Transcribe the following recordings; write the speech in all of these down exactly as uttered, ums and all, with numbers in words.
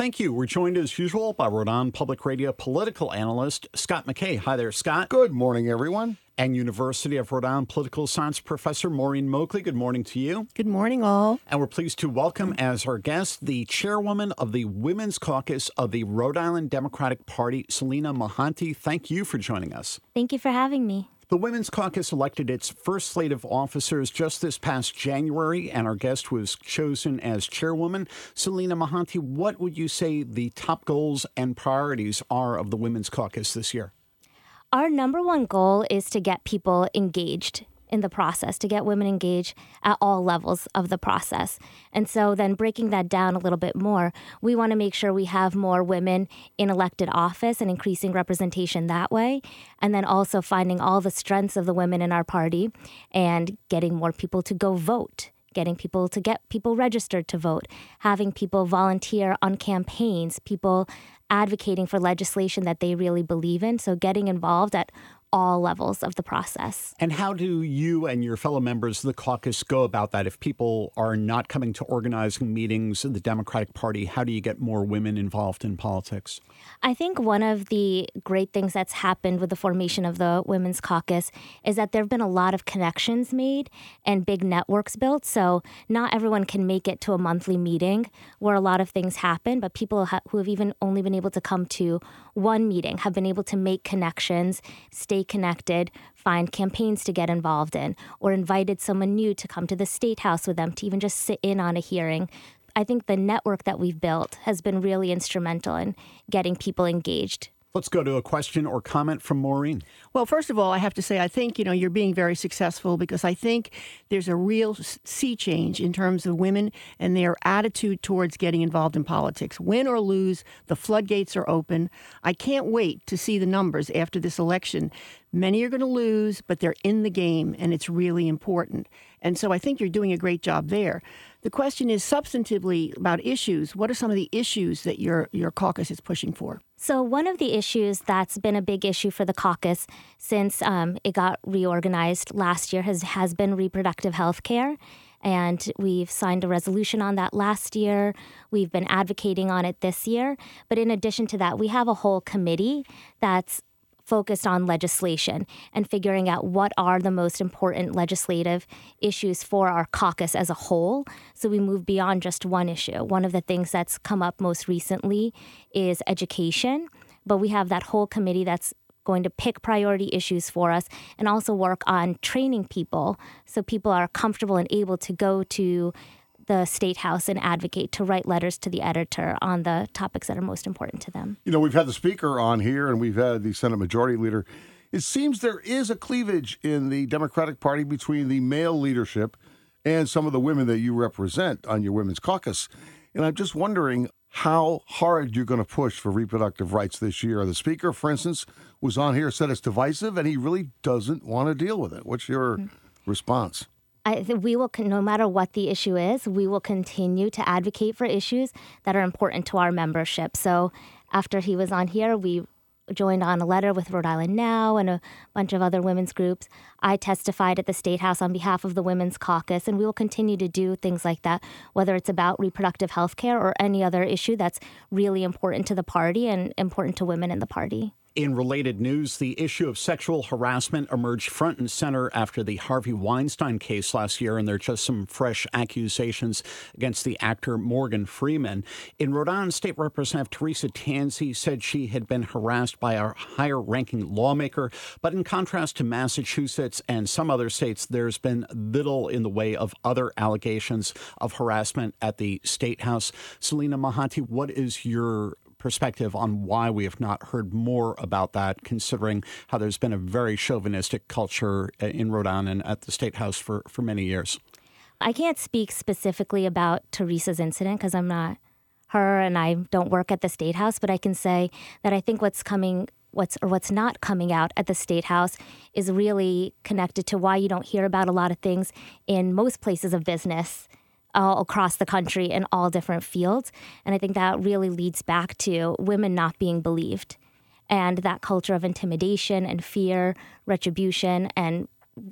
Thank you. We're joined as usual by Rhode Island Public Radio political analyst Scott McKay. Hi there, Scott. Good morning, everyone. And University of Rhode Island political science professor Maureen Moakley. Good morning to you. Good morning, all. And we're pleased to welcome as our guest the chairwoman of the Women's Caucus of the Rhode Island Democratic Party, Selina Mohanty. Thank you for joining us. Thank you for having me. The Women's Caucus elected its first slate of officers just this past January, and our guest was chosen as chairwoman. Selina Mohanty, what would you say the top goals and priorities are of the Women's Caucus this year? Our number one goal is to get people engaged in the process, to get women engaged at all levels of the process. And so then breaking that down a little bit more, we want to make sure we have more women in elected office and increasing representation that way. And then also finding all the strengths of the women in our party and getting more people to go vote. Getting people to get people registered to vote, having people volunteer on campaigns, people advocating for legislation that they really believe in. So getting involved at all levels of the process. And how do you and your fellow members of the caucus go about that? If people are not coming to organizing meetings of the Democratic Party, how do you get more women involved in politics? I think one of the great things that's happened with the formation of the Women's Caucus is that there have been a lot of connections made and big networks built. So not everyone can make it to a monthly meeting where a lot of things happen, but people ha- who have even only been able to come to one meeting have been able to make connections, stay connected, find campaigns to get involved in, or invited someone new to come to the State House with them to even just sit in on a hearing. I think the network that we've built has been really instrumental in getting people engaged. Let's go to a question or comment from Maureen. Well, first of all, I have to say, I think, you know, you're being very successful because I think there's a real sea change in terms of women and their attitude towards getting involved in politics. Win or lose, the floodgates are open. I can't wait to see the numbers after this election. Many are going to lose, but they're in the game, and it's really important. And so I think you're doing a great job there. The question is substantively about issues. What are some of the issues that your your caucus is pushing for? So one of the issues that's been a big issue for the caucus since um, it got reorganized last year has, has been reproductive health care. And we've signed a resolution on that last year. We've been advocating on it this year. But in addition to that, we have a whole committee that's focused on legislation and figuring out what are the most important legislative issues for our caucus as a whole. So we move beyond just one issue. One of the things that's come up most recently is education, but we have that whole committee that's going to pick priority issues for us and also work on training people so people are comfortable and able to go to the State House and advocate, to write letters to the editor on the topics that are most important to them. You know, we've had the Speaker on here and we've had the Senate Majority Leader. It seems there is a cleavage in the Democratic Party between the male leadership and some of the women that you represent on your Women's Caucus. And I'm just wondering how hard you're going to push for reproductive rights this year. The Speaker, for instance, was on here, said it's divisive, and he really doesn't want to deal with it. What's your mm-hmm. response? I think we will, no matter what the issue is, we will continue to advocate for issues that are important to our membership. So after he was on here, we joined on a letter with Rhode Island Now and a bunch of other women's groups. I testified at the State House on behalf of the Women's Caucus, and we will continue to do things like that, whether it's about reproductive health care or any other issue that's really important to the party and important to women in the party. In related news, the issue of sexual harassment emerged front and center after the Harvey Weinstein case last year, and there are just some fresh accusations against the actor Morgan Freeman. In Rhode Island, State Representative Teresa Tansey said she had been harassed by a higher-ranking lawmaker, but in contrast to Massachusetts and some other states, there's been little in the way of other allegations of harassment at the State House. Selina Mohanty, what is your perspective on why we have not heard more about that, considering how there's been a very chauvinistic culture in Rhode Island and at the State House for, for many years? I can't speak specifically about Teresa's incident because I'm not her and I don't work at the State House, but I can say that I think what's coming what's or what's not coming out at the State House is really connected to why you don't hear about a lot of things in most places of business all across the country in all different fields. And I think that really leads back to women not being believed and that culture of intimidation and fear, retribution. And,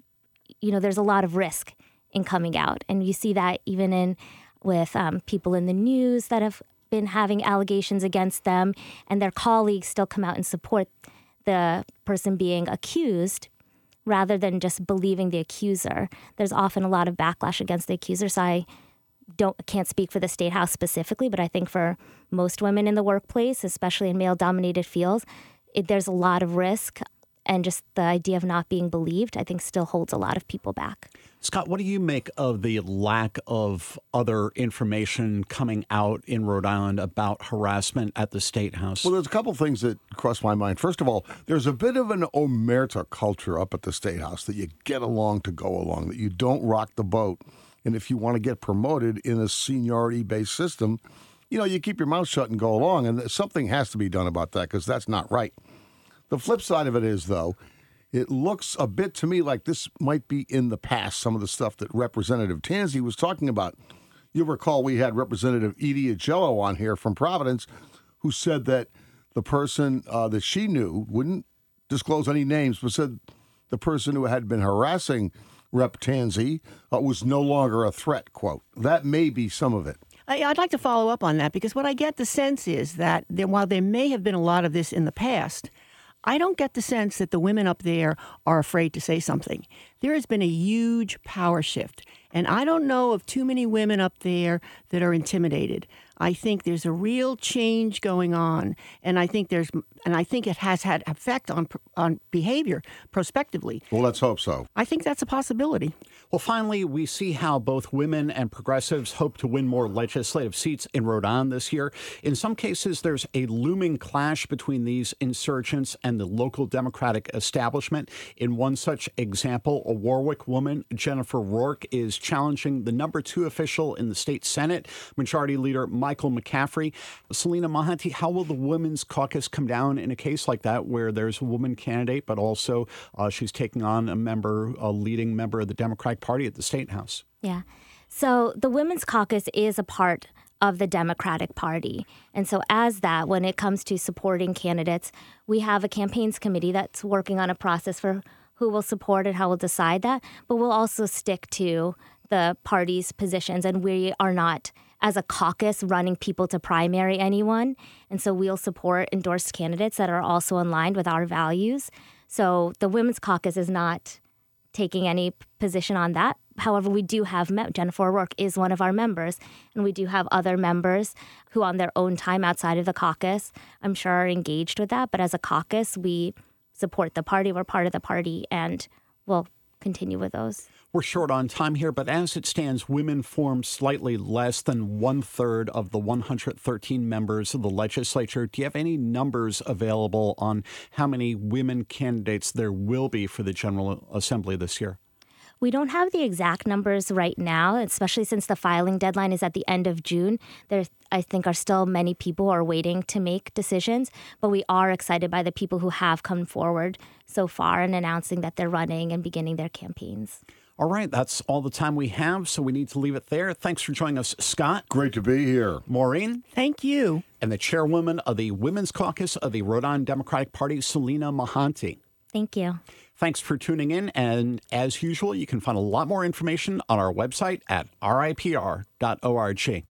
you know, there's a lot of risk in coming out. And you see that even in with um, people in the news that have been having allegations against them and their colleagues still come out and support the person being accused rather than just believing the accuser. There's often a lot of backlash against the accuser, so I don't can't speak for the State House specifically, but I think for most women in the workplace, especially in male-dominated fields, it, there's a lot of risk, and just the idea of not being believed, I think, still holds a lot of people back. Scott, what do you make of the lack of other information coming out in Rhode Island about harassment at the State House? Well, there's a couple things that cross my mind. First of all, there's a bit of an omerta culture up at the State House, that you get along to go along, that you don't rock the boat. And if you want to get promoted in a seniority-based system, you know, you keep your mouth shut and go along. And something has to be done about that, because that's not right. The flip side of it is, though, it looks a bit to me like this might be in the past, some of the stuff that Representative Tanzi was talking about. You'll recall we had Representative Edie Agello on here from Providence, who said that the person uh, that she knew, wouldn't disclose any names, but said the person who had been harassing Rep Tanzi uh, was no longer a threat, quote. That may be some of it. I- I'd like to follow up on that, because what I get the sense is that there, while there may have been a lot of this in the past, I don't get the sense that the women up there are afraid to say something. There has been a huge power shift, and I don't know of too many women up there that are intimidated. I think there's a real change going on, and I think there's, and I think it has had effect on on behavior prospectively. Well, let's hope so. I think that's a possibility. Well, finally, we see how both women and progressives hope to win more legislative seats in Rhode Island this year. In some cases, there's a looming clash between these insurgents and the local Democratic establishment. In one such example, a Warwick woman, Jennifer Rourke, is challenging the number two official in the state Senate, Majority Leader Michael McCaffrey. Selina Mohanty, how will the Women's Caucus come down in a case like that, where there's a woman candidate, but also uh, she's taking on a member, a leading member of the Democratic Party at the State House? Yeah. So the Women's Caucus is a part of the Democratic Party. And so as that, when it comes to supporting candidates, we have a campaigns committee that's working on a process for who will support and how we'll decide that. But we'll also stick to the party's positions, and we are not, as a caucus, running people to primary anyone. And so we'll support endorsed candidates that are also in line with our values. So the Women's Caucus is not taking any position on that. However, we do have, Jennifer O'Rourke is one of our members, and we do have other members who on their own time outside of the caucus, I'm sure, are engaged with that. But as a caucus, we support the party, we're part of the party, and we'll continue with those. We're short on time here, but as it stands, women form slightly less than one-third of the one hundred thirteen members of the legislature. Do you have any numbers available on how many women candidates there will be for the General Assembly this year? We don't have the exact numbers right now, especially since the filing deadline is at the end of June. There, I think, are still many people who are waiting to make decisions, but we are excited by the people who have come forward so far and announcing that they're running and beginning their campaigns. All right, that's all the time we have, so we need to leave it there. Thanks for joining us, Scott. Great to be here. Maureen. Thank you. And the chairwoman of the Women's Caucus of the Rhode Island Democratic Party, Selina Mohanty. Thank you. Thanks for tuning in. And as usual, you can find a lot more information on our website at R I P R dot org.